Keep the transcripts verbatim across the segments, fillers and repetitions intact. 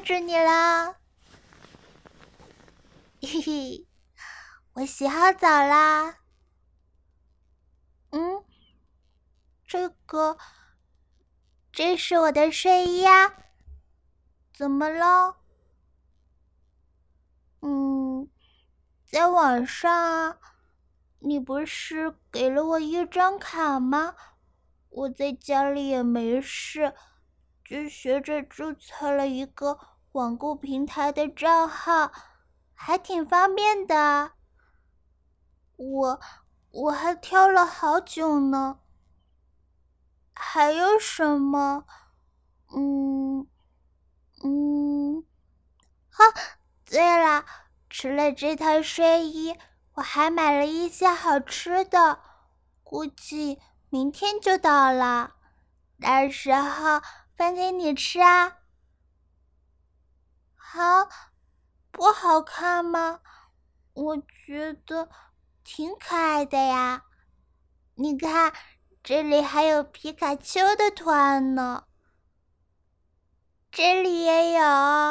着你啦。嘿嘿，我洗好澡啦。嗯，这个，这是我的睡衣啊。怎么了？嗯，在网上啊，你不是给了我一张卡吗？我在家里也没事，就学着注册了一个网购平台的账号，还挺方便的。我我还挑了好久呢。还有什么？嗯嗯，哈，对了，除了这套睡衣，我还买了一些好吃的，估计明天就到了，到时候分给你吃啊。好，不好看吗？我觉得挺可爱的呀。你看，这里还有皮卡丘的图案呢。这里也有。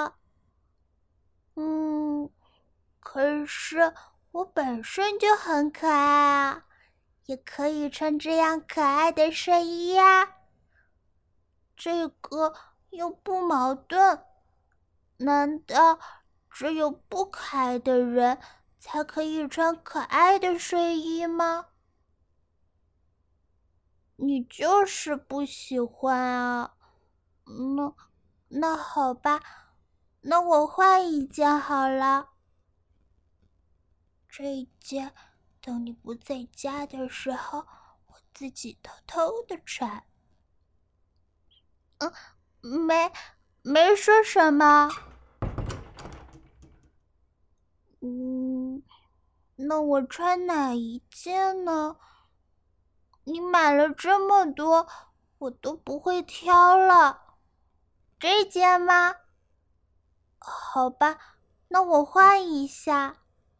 嗯，可是我本身就很可爱啊，也可以穿这样可爱的睡衣呀。这个又不矛盾，难道只有不可爱的人才可以穿可爱的睡衣吗？你就是不喜欢啊。那那好吧，那我换一件好了。这一件等你不在家的时候，我自己偷偷的穿。嗯，没没说什么。嗯，那我穿哪一件呢？你买了这么多，我都不会挑了。这件吗？好吧，那我换一下。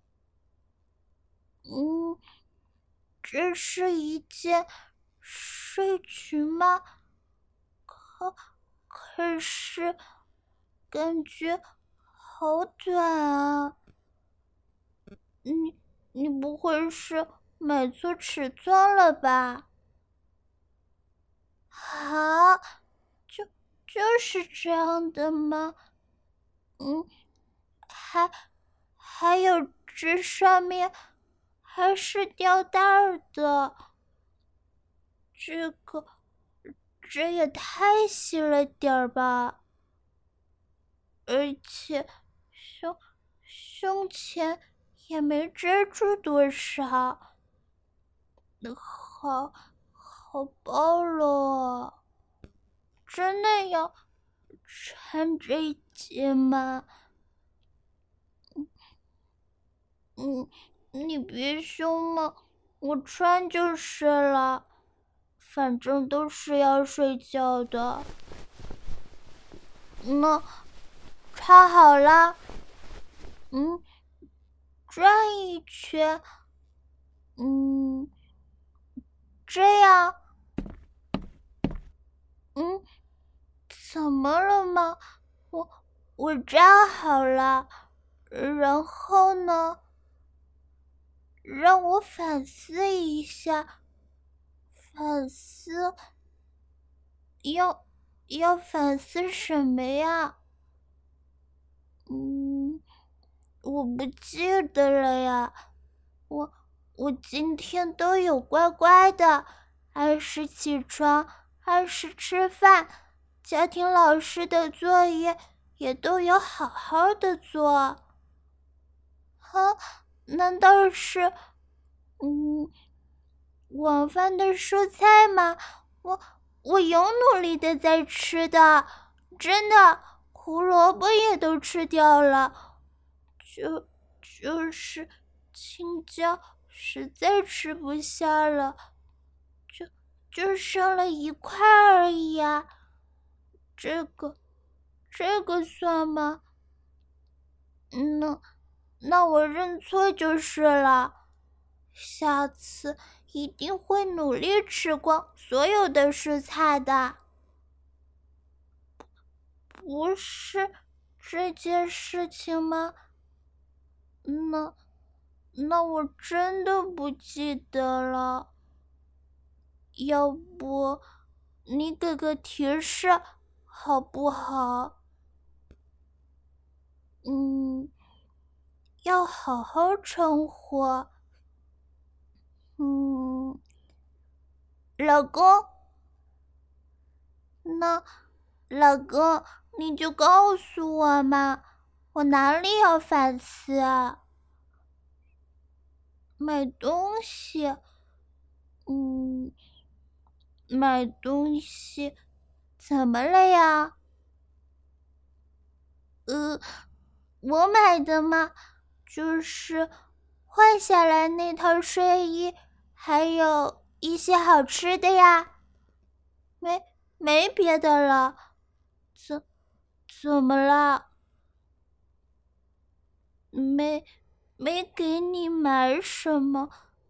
嗯，这是一件睡裙吗？可可是感觉好短啊！你你不会是买错尺寸了吧？好，就就是这样的吗？嗯，还还有这上面还是吊带儿的，这个这也太细了点儿吧！而且胸胸前也没遮住多少，好好暴露啊！真的要穿这一件吗？嗯，你别凶嘛，我穿就是了，反正都是要睡觉的。那穿好了，嗯，转一圈，嗯，这样，嗯，怎么了吗？我我站好了，然后呢？让我反思一下，反思，要要反思什么呀？嗯，我不记得了呀。我我今天都有乖乖的，按时起床，按时吃饭，家庭老师的作业也都有好好的做。哼，难道是，嗯，晚饭的蔬菜吗？我我有努力的在吃的，真的，胡萝卜也都吃掉了，就就是青椒实在吃不下了，就就剩了一块而已啊。这个这个算吗？那那我认错就是了。下次一定会努力吃光所有的蔬菜的。不是， 这件事情吗？那那我真的不记得了。要不你给个提示好不好？嗯，要好好称呼。嗯，老公。那老公，你就告诉我嘛，我哪里要反思啊？买东西，嗯，买东西，怎么了呀？呃，我买的嘛，就是换下来那套睡衣，还有一些好吃的呀。没没别的了，怎怎么了？没没给你买什么？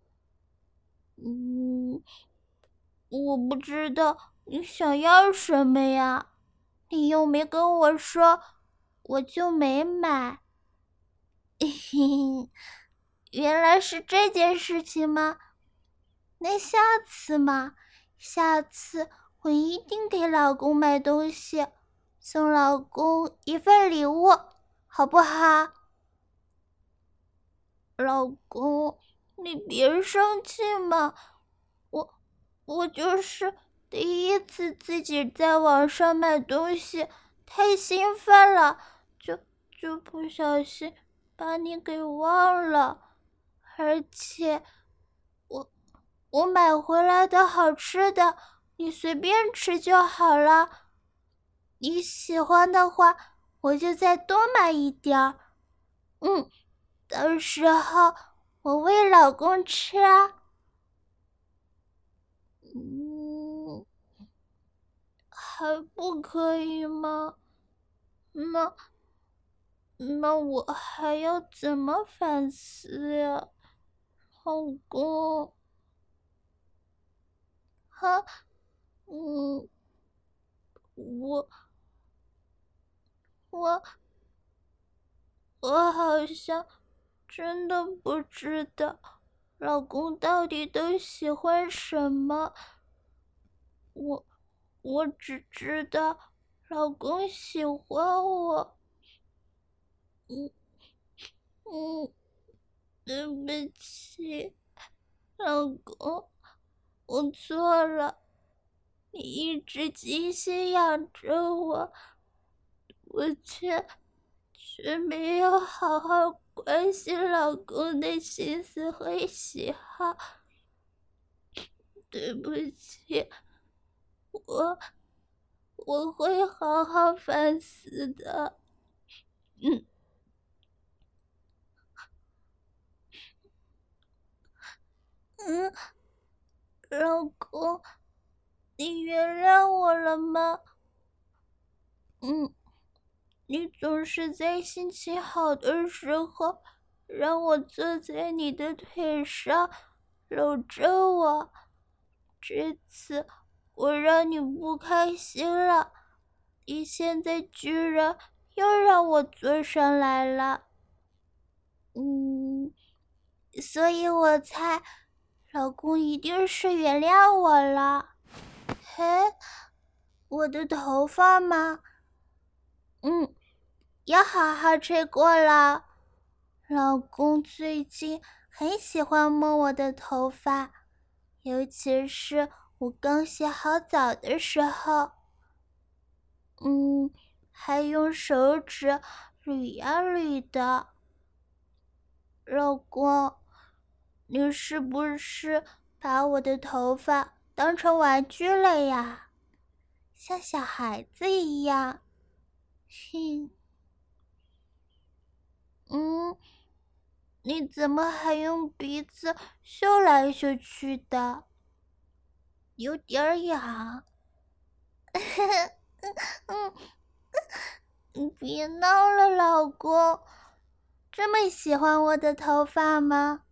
嗯，我不知道你想要什么呀，你又没跟我说，我就没买。嘿嘿，原来是这件事情吗？那下次嘛，下次我一定给老公买东西，送老公一份礼物，好不好？老公，你别生气嘛，我我就是第一次自己在网上买东西，太兴奋了，就就不小心把你给忘了，而且我我买回来的好吃的，你随便吃就好了，你喜欢的话，我就再多买一点儿，嗯。到时候我喂老公吃啊。嗯，还不可以吗？那那我还要怎么反思呀，老公？哈，嗯，我我我好像真的不知道老公到底都喜欢什么。我我只知道老公喜欢我。嗯嗯，对不起，老公，我错了。你一直精心养着我，我却却没有好好关心老公的心思和喜好。对不起，我我会好好反思的。嗯嗯，老公，你原谅我了吗？嗯，你总是在心情好的时候，让我坐在你的腿上，搂着我。这次我让你不开心了，你现在居然又让我坐上来了。嗯，所以我猜，老公一定是原谅我了。嘿，我的头发吗？嗯，要好好吹过了。老公最近很喜欢摸我的头发，尤其是我刚洗好澡的时候。嗯，还用手指捋呀捋的。老公，你是不是把我的头发当成玩具了呀？像小孩子一样。哼，嗯，你怎么还用鼻子嗅来嗅去的？有点痒。嗯，你别闹了，老公，这么喜欢我的头发吗？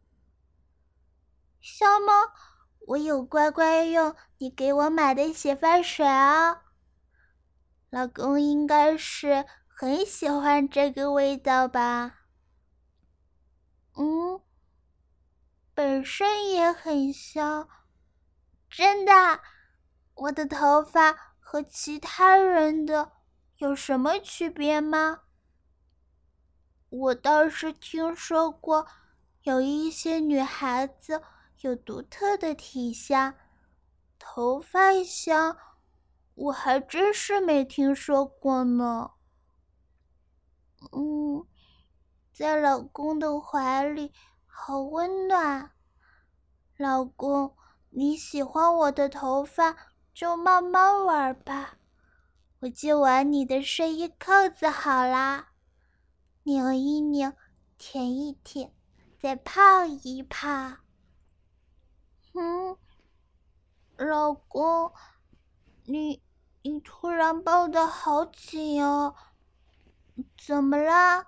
香吗？我有乖乖用你给我买的洗发水啊。老公应该是很喜欢这个味道吧？嗯，本身也很香。真的？我的头发和其他人的有什么区别吗？我倒是听说过，有一些女孩子有独特的体香，头发香，我还真是没听说过呢。嗯，在老公的怀里好温暖。老公，你喜欢我的头发就慢慢玩吧，我就玩你的睡衣扣子好啦，扭一扭，舔一舔，再泡一泡。嗯，老公，你你突然抱得好紧哦，怎么啦？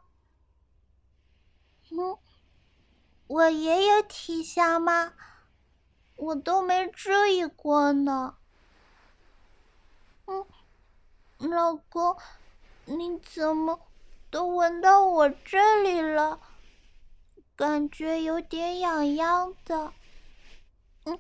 嗯，我也有体香吗？我都没注意过呢。嗯，老公，你怎么都闻到我这里了？感觉有点痒痒的。嗯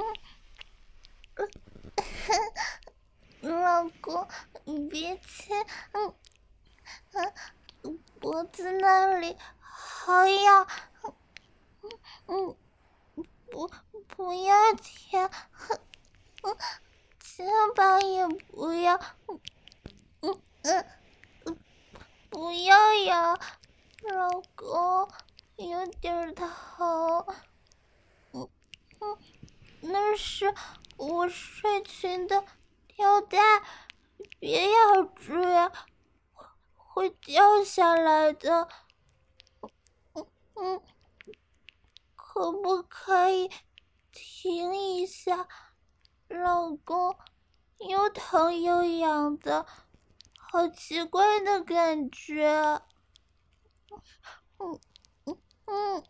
嗯，老公，你别亲，嗯嗯，脖子那里好痒，嗯，不不要舔，嗯，肩膀也不要，嗯嗯嗯，不要呀，老公，有点疼，嗯嗯，那是我睡裙的吊带，别咬住呀，会掉下来的，嗯嗯，可不可以停一下？老公，又疼又痒的，好奇怪的感觉。嗯嗯嗯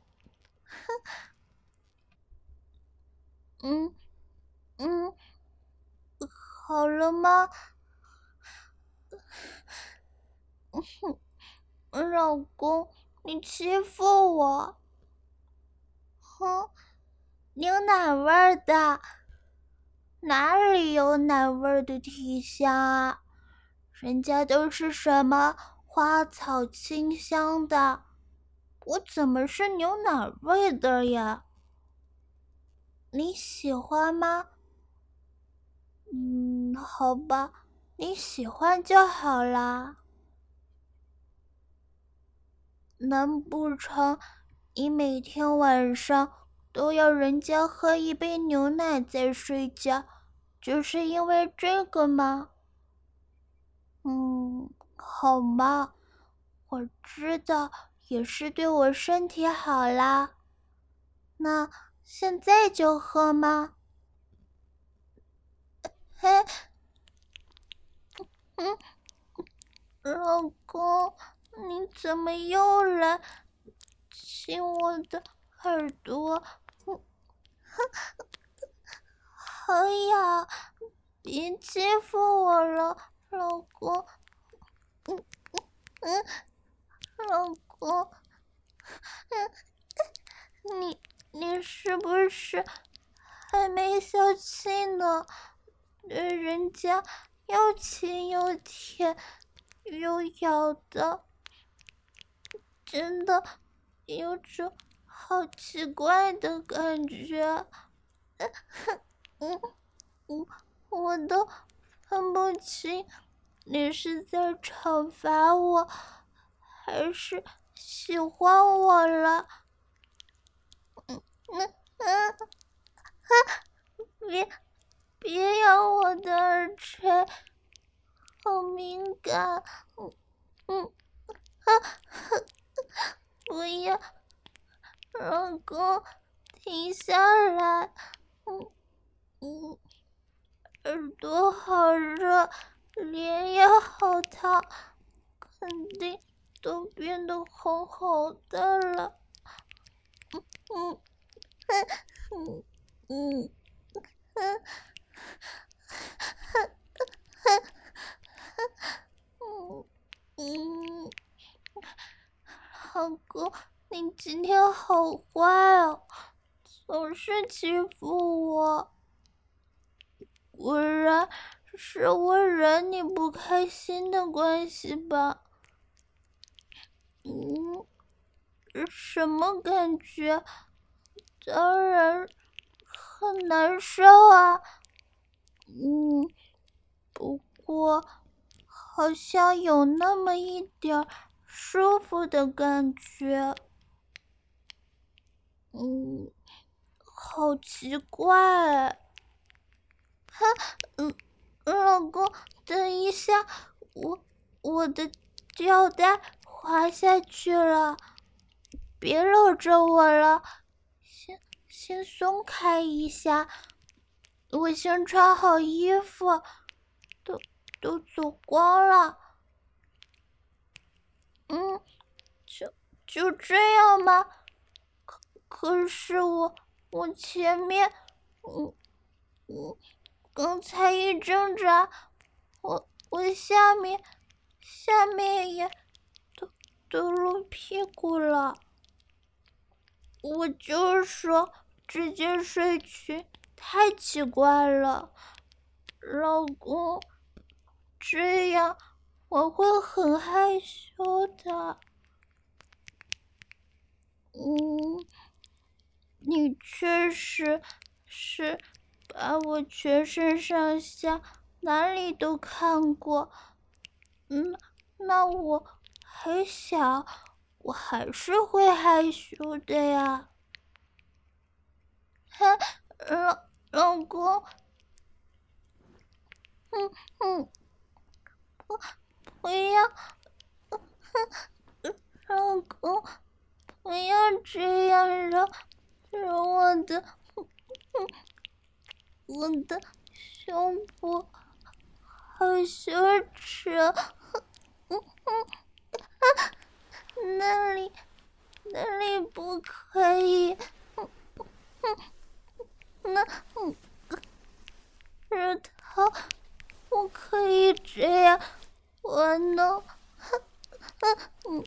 嗯嗯，好了吗？老公，你欺负我！哼，牛奶味儿的，哪里有奶味儿的体香啊？人家都是什么花草清香的，我怎么是牛奶味的呀？你喜欢吗？嗯，好吧，你喜欢就好啦。难不成你每天晚上都要人家喝一杯牛奶再睡觉，就是因为这个吗？嗯，好吧，我知道也是对我身体好啦。那现在就喝吗？嘿，嗯，老公，你怎么又来亲我的耳朵？嗯，好痒，别欺负我了，老公。嗯嗯，老公，嗯，你你是不是还没消气呢？对人家又亲又舔又咬的，真的有种好奇怪的感觉。嗯嗯，我都分不清你是在惩罚我，还是喜欢我了。嗯嗯嗯，别别咬我的耳垂，好敏感。嗯嗯啊，不要，老公，停下来。嗯嗯，耳朵好热，脸也好烫，肯定都变得红红的了。嗯嗯嗯嗯嗯嗯，老公，你今天好坏哦，总是欺负我。果然是我惹你不开心的关系吧？嗯，什么感觉？当然很难受啊。嗯，不过好像有那么一点舒服的感觉。嗯，好奇怪哎。哈，嗯，老公，等一下，我我的吊带滑下去了，别搂着我了，先先松开一下，我先穿好衣服，都都走光了。嗯，就就这样吗？可可是我我前面，嗯嗯，刚才一挣扎，我我下面下面也都都露屁股了。我就说这件睡裙太奇怪了，老公，这样我会很害羞的。嗯，你确实是把我全身上下哪里都看过。嗯，那我还小，我还是会害羞的呀。哈，老老公，嗯嗯，不不要，老公，不要这样惹惹我的，我的胸部好羞耻，嗯嗯，那里那里不可以，嗯嗯，那嗯，乳头不可以这样，我弄，嗯嗯，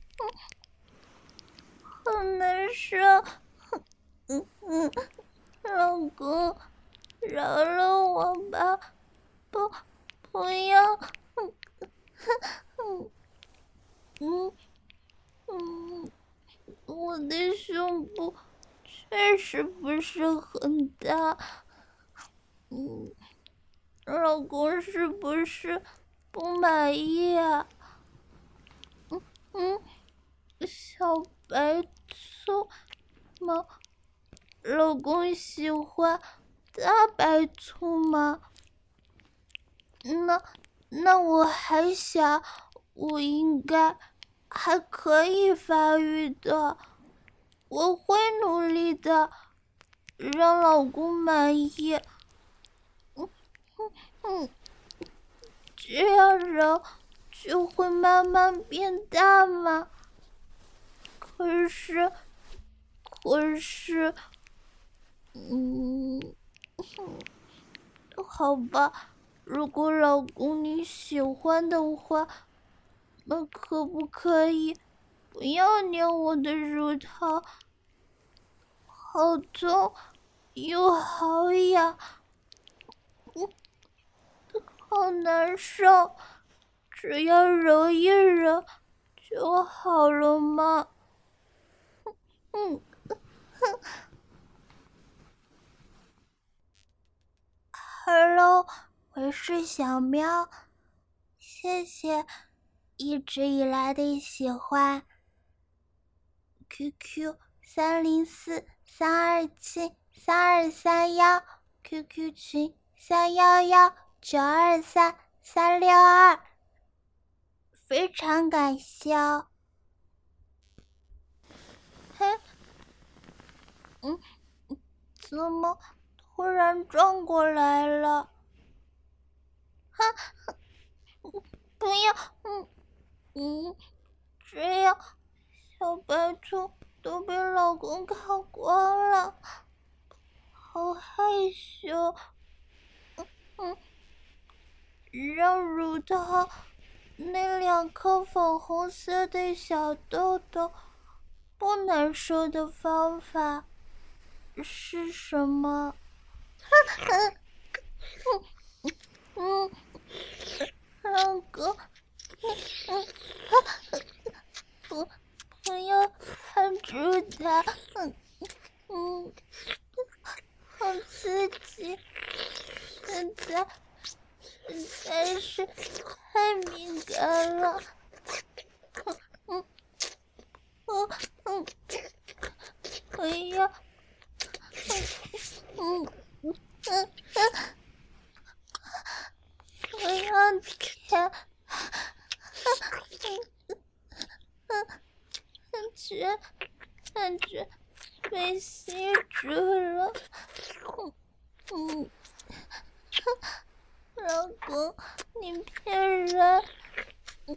好难受，嗯嗯，老公，饶了我吧，不不要，嗯嗯嗯嗯，我的胸部确实不是很大，嗯，老公是不是不满意啊？嗯嗯，小白兔吗？老公喜欢大白兔吗？那那我还小，我应该还可以发育的，我会努力的，让老公满意。嗯嗯嗯，这样揉就会慢慢变大吗？可是可是，嗯，好吧，如果老公你喜欢的话，那可不可以不要捏我的乳头？好痛又好痒，嗯，好难受。只要揉一揉就好了吗？嗯。Hello，我是小喵，谢谢一直以来的喜欢。Q Q 三零四三二七三二三幺 ，Q Q 群三幺幺九二三三六二，非常感谢哦。嘿，嗯，怎么突然撞过来了？哈，不要，嗯嗯，这样小白兔都被老公看光了，好害羞。嗯，让乳头那两颗粉红色的小豆豆不难受的方法是什么？嗯嗯，老公，嗯嗯，不不要按住它，嗯嗯，好刺激，现在实在是太敏感了，嗯嗯嗯，我要，嗯嗯嗯嗯。我要舔，感觉感觉被吸住了，嗯，老公，你骗人，嗯，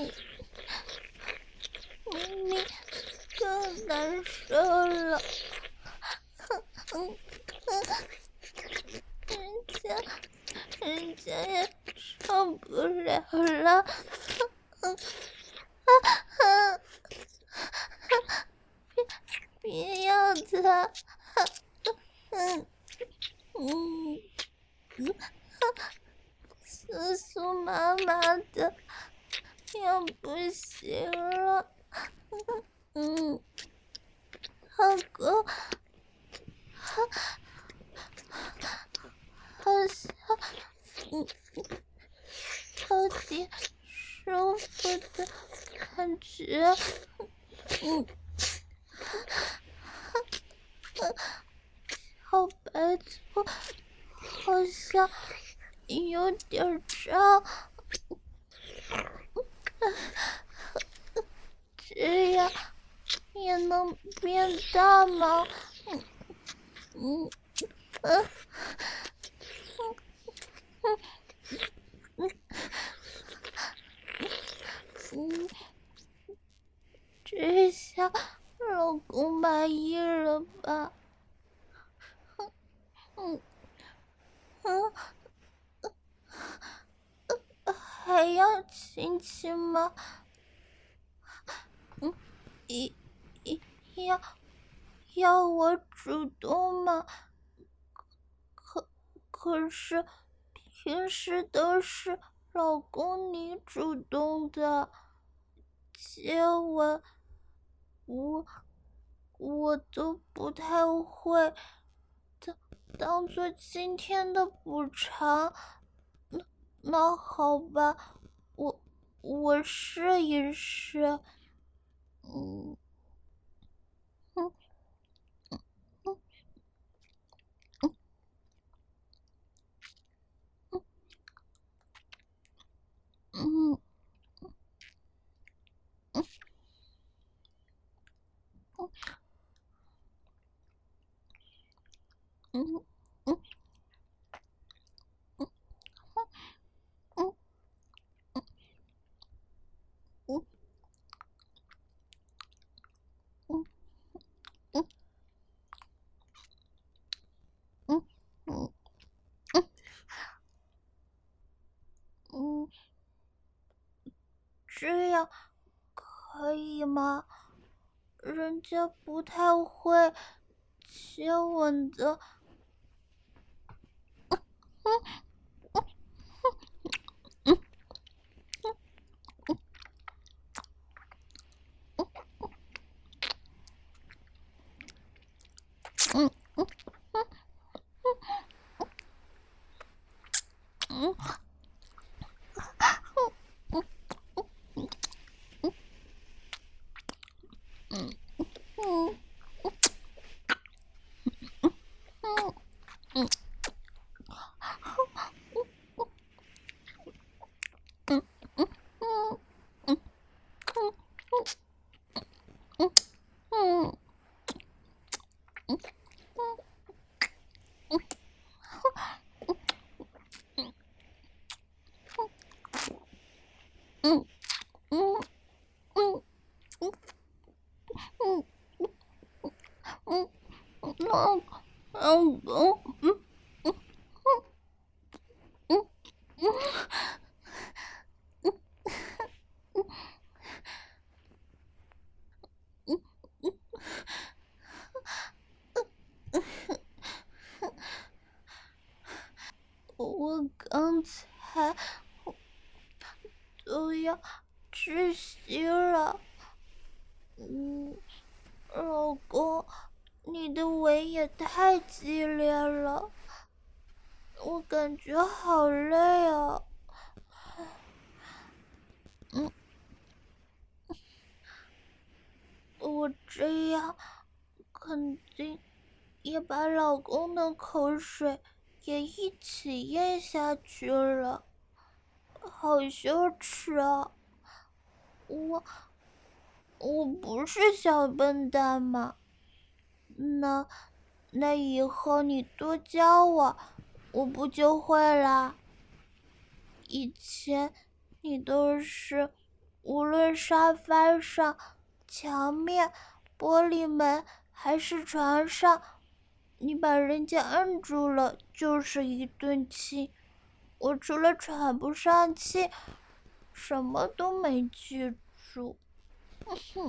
明明更难受了，嗯嗯，人家人家也受不了了，嗯嗯。别要他，嗯嗯，酥酥麻麻的，要不行了，嗯，老公，好像，嗯，有点舒服的感觉，嗯。好白兔好像有点胀，这样也能变大吗？嗯嗯嗯嗯嗯嗯，这下老公满意了吧？嗯嗯，还要亲亲吗？嗯，一一要要我主动吗？可可是平时都是老公你主动的，接吻我我都不太会，当当做今天的补偿。那那好吧，我我试一试。嗯嗯嗯嗯嗯嗯嗯嗯嗯嗯嗯嗯嗯嗯，这样可以吗？人家不太会接吻的。嗯嗯嗯嗯嗯嗯嗯嗯嗯嗯嗯嗯嗯嗯嗯嗯嗯，老老公，嗯嗯嗯嗯嗯才都要窒息了。嗯，老公，你的吻也太激烈了，我感觉好累啊。嗯，我这样肯定也把老公的口水也一起咽下去了，好羞耻啊！我我不是小笨蛋吗？那那以后你多教我，我不就会啦？以前你都是无论沙发上、墙面、玻璃门还是床上，你把人家摁住了就是一顿亲。我除了喘不上气，什么都没记住。哼，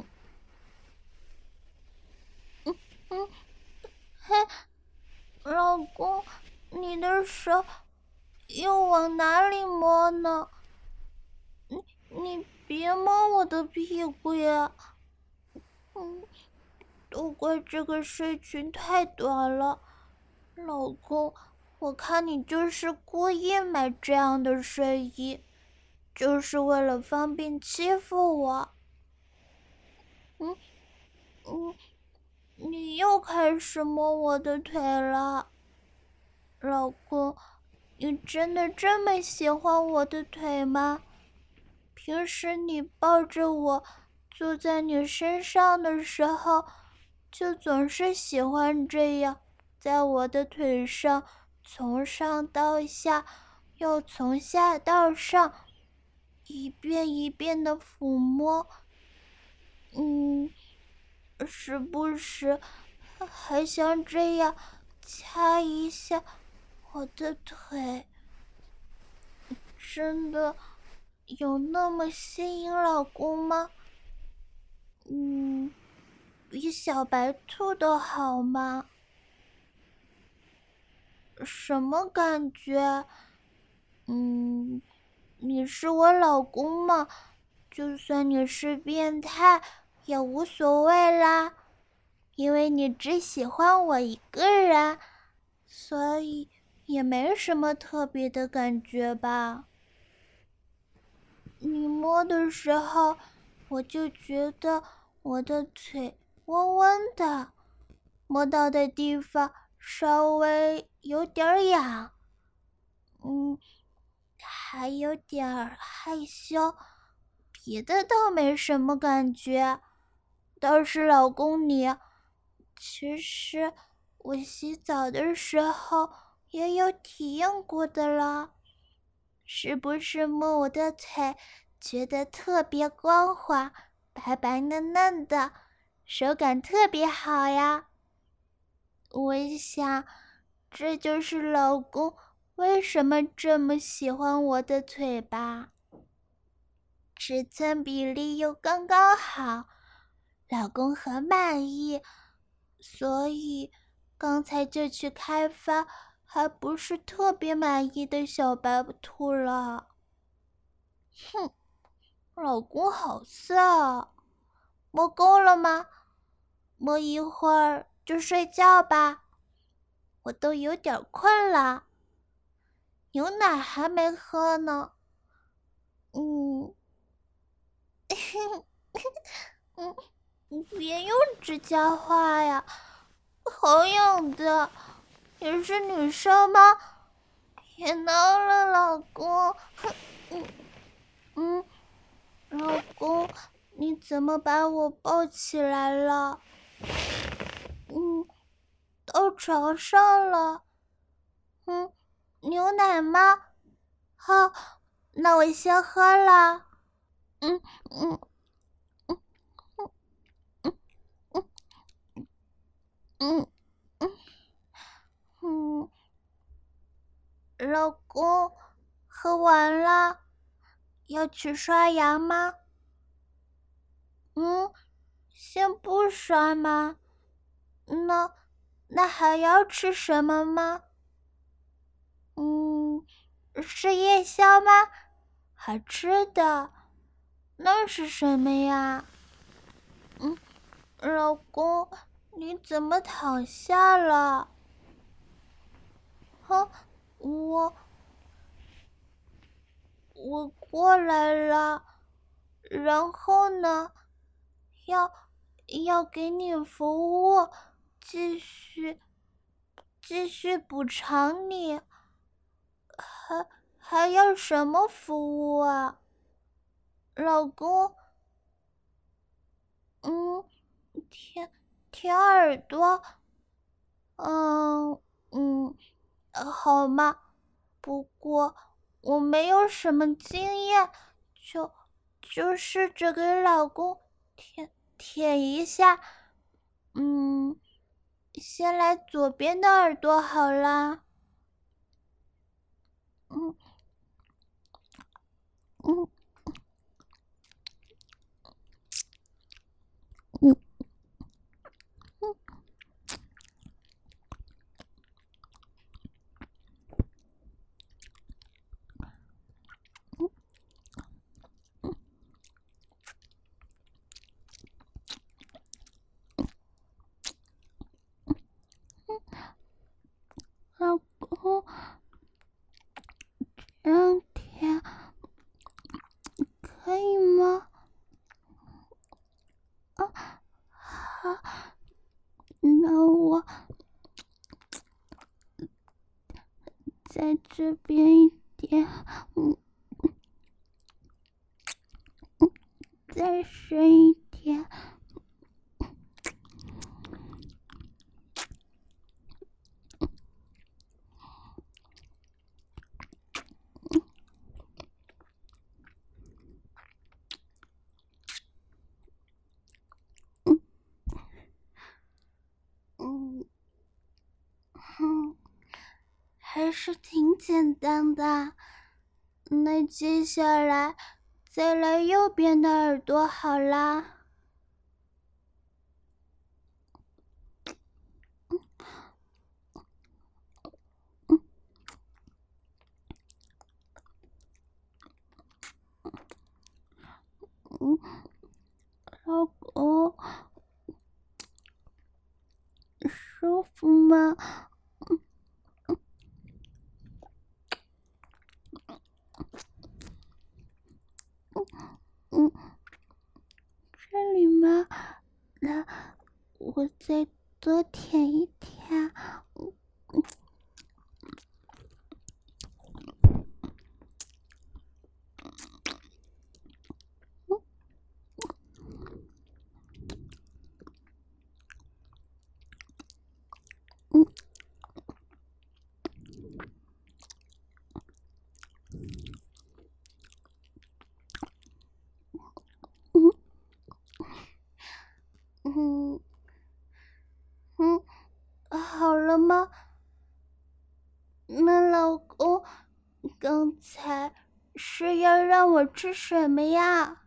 嗯嗯，嘿，老公，你的手又往哪里摸呢？你你别摸我的屁股呀！嗯，都怪这个睡裙太短了，老公，我看你就是故意买这样的睡衣，就是为了方便欺负我。嗯嗯，你又开始摸我的腿了，老公，你真的这么喜欢我的腿吗？平时你抱着我，坐在你身上的时候，就总是喜欢这样，在我的腿上从上到下，又从下到上，一遍一遍的抚摸。嗯，时不时还想这样掐一下我的腿，真的有那么吸引老公吗？嗯，比小白兔都好吗？什么感觉？嗯，你是我老公嘛，就算你是变态也无所谓啦，因为你只喜欢我一个人，所以也没什么特别的感觉吧。你摸的时候，我就觉得我的腿温温的，摸到的地方稍微有点痒，嗯，还有点害羞，别的倒没什么感觉。倒是老公你，其实我洗澡的时候也有体验过的了。是不是摸我的腿，觉得特别光滑，白白嫩嫩的，手感特别好呀？我想，这就是老公为什么这么喜欢我的腿吧。尺寸比例又刚刚好，老公很满意，所以刚才就去开发还不是特别满意的小白兔了。哼，老公好色啊！摸够了吗？摸一会儿就睡觉吧，我都有点困了。牛奶还没喝呢。嗯，嗯，你别用指甲画呀，好痒的。你是女生吗？别闹了，老公。嗯嗯，老公，你怎么把我抱起来了？嗯，到床上了。嗯，牛奶吗？好，那我先喝了。嗯嗯嗯嗯嗯嗯嗯嗯，老公，喝完了，要去刷牙吗？嗯，先不刷吗？那那还要吃什么吗？嗯， 是夜宵吗？还吃的？那是什么呀？嗯，老公，你怎么躺下了？哼，我我过来了，然后呢？要要给你服务，继续继续补偿你，还还要什么服务啊？老公，嗯，舔舔耳朵，嗯嗯，呃好吗？不过我没有什么经验，就就试着给老公舔舔一下。嗯，先来左边的耳朵好啦。嗯嗯嗯嗯老公，这样舔可以吗？啊，好，那我在这边一点，嗯，再深一点。嗯嗯哼，还是挺简单的。那接下来再来右边的耳朵好啦。嗯嗯，老公，舒服吗？嗯，这里吗？那我再多舔一舔。嗯嗯嗯嗯嗯，好了吗？那老公，刚才是要让我吃什么呀？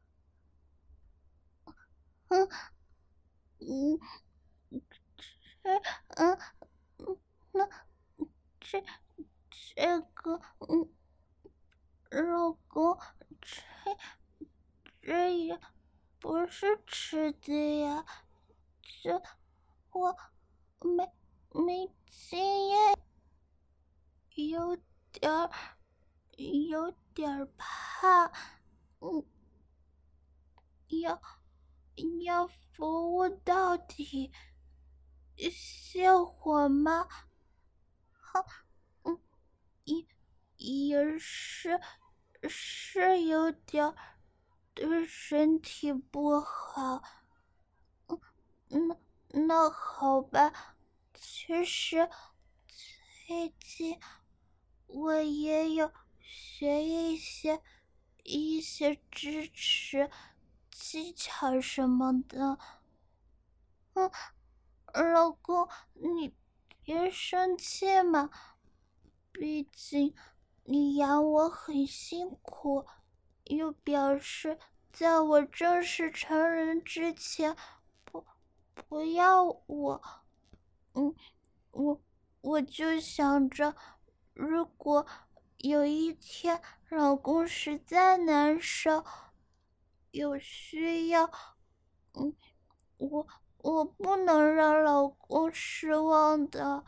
嗯嗯，这嗯嗯，那这这个嗯，老公，这这也不是吃的呀，这我没没经验，有点儿有点儿怕，嗯，要要服务到底，泄火吗？好，嗯，也也是是有点儿对身体不好。那那好吧，其实最近我也有学一些一些支持技巧什么的。嗯，老公，你别生气嘛，毕竟你养我很辛苦，又表示在我正式成人之前不不要我。嗯，我我就想着，如果有一天，老公实在难受，有需要，嗯，我我不能让老公失望的，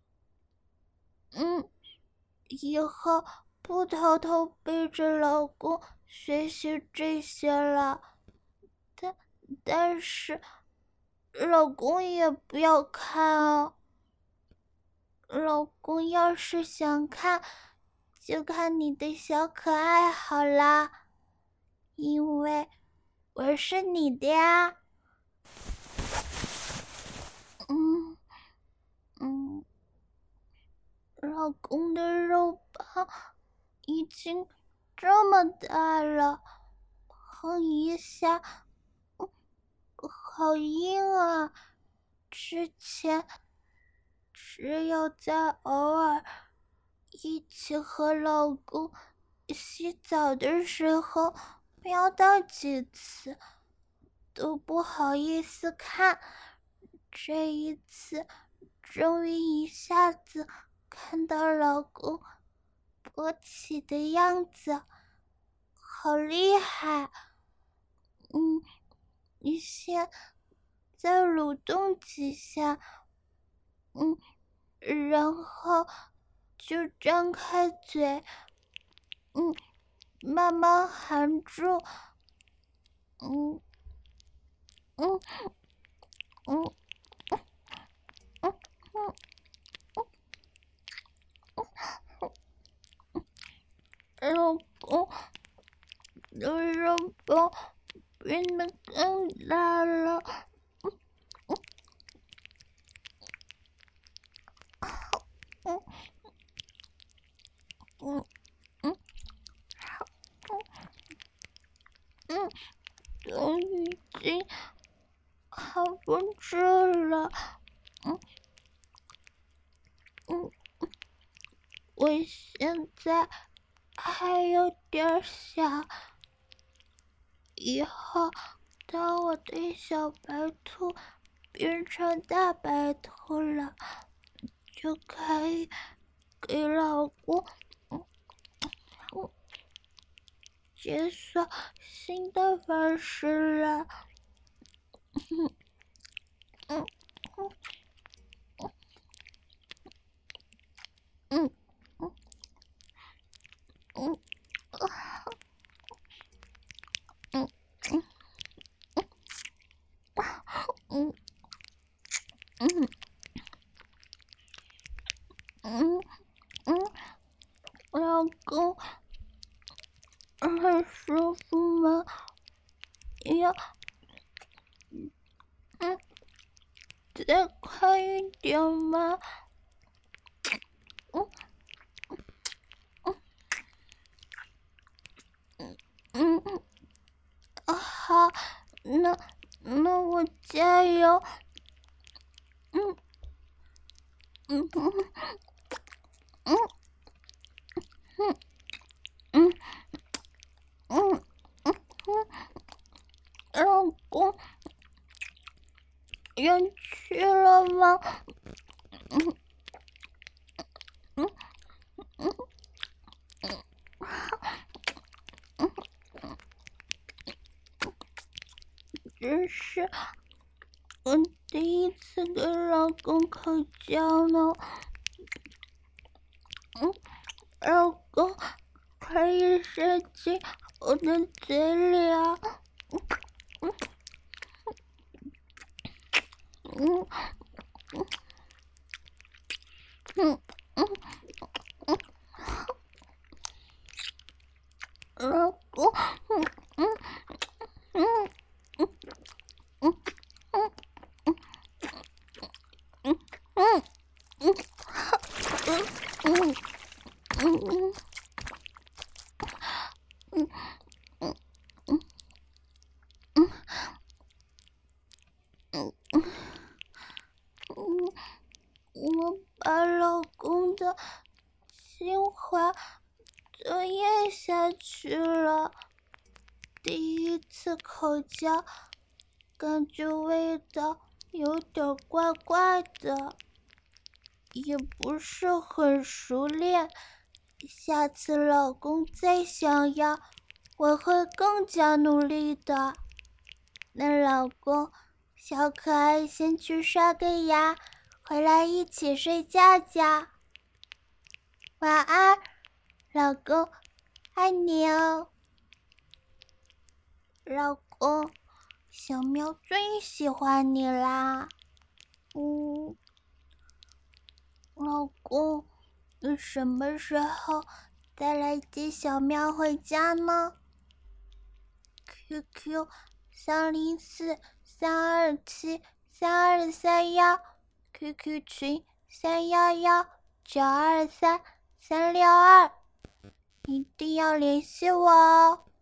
嗯，以后不偷偷背着老公学习这些了，但但是老公也不要看哦，老公要是想看，就看你的小可爱好啦，因为我是你的呀。嗯嗯，老公的肉棒已经这么大了，碰一下，嗯，好硬啊！之前只有在偶尔一起和老公洗澡的时候瞄到几次，都不好意思看。这一次终于一下子看到老公勃起的样子，好厉害！嗯，你先再蠕动几下，嗯，然后就张开嘴，嗯，慢慢含住，嗯嗯嗯嗯嗯嗯，老公的肉包变得更大了，嗯嗯嗯嗯，都已经好不住了，嗯嗯，我现在还有点小，以后当我的小白兔变成大白兔了，就可以给老公嗯嗯解锁新的方式了。嗯嗯嗯嗯嗯嗯嗯嗯嗯嗯，老公很舒服吗？要嗯再快一点吗？嗯嗯嗯，好，那那我加油。嗯嗯嗯嗯嗯嗯嗯嗯嗯，老公要去了吗？嗯嗯嗯嗯，只是我第一次跟老公口交呢。嗯，老公可以射进我的嘴里啊。嗯嗯嗯嗯嗯，老公，嗯嗯嗯嗯嗯嗯嗯嗯嗯嗯嗯嗯嗯嗯嗯嗯嗯，我把老公的精华都咽下去了。第一次口交，感觉味道有点怪怪的，也不是很熟练， 下次老公再想要，我会更加努力的。那老公，小可爱先去刷个牙，回来一起睡觉觉。晚安，老公，爱你哦。老公，小喵最喜欢你啦。嗯，老公，你什么时候再来接小喵回家呢 ？Q Q 三零四三二七三二三幺 ，Q Q 群三幺幺九二三三六二，一定要联系我哦。